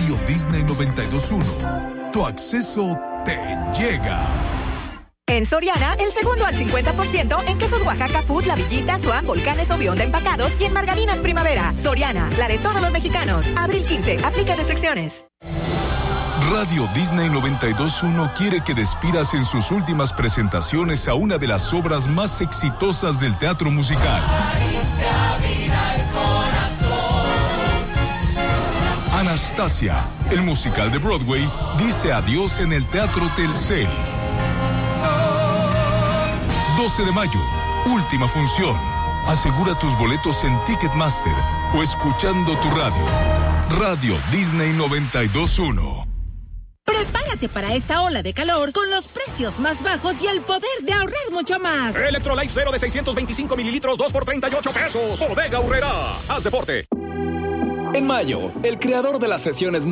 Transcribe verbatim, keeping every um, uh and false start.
Radio Disney noventa y dos punto uno. Tu acceso te llega. En Soriana, el segundo al cincuenta por ciento en quesos Oaxaca Food, La Villita, Swan, Volcanes o Bionda empacados y en margarinas Primavera. Soriana, la de todos los mexicanos. Abril quince, aplica restricciones. Radio Disney noventa y dos punto uno quiere que despidas en sus últimas presentaciones a una de las obras más exitosas del teatro musical. Anastasia, el musical de Broadway, dice adiós en el Teatro Telcel. doce de mayo, última función. Asegura tus boletos en Ticketmaster o escuchando tu radio. Radio Disney noventa y dos punto uno. Prepárate para esta ola de calor con los precios más bajos y el poder de ahorrar mucho más. Electrolyte Zero de seiscientos veinticinco mililitros, dos por treinta y ocho pesos. Bodega Aurrerá. Haz deporte. En mayo, el creador de las sesiones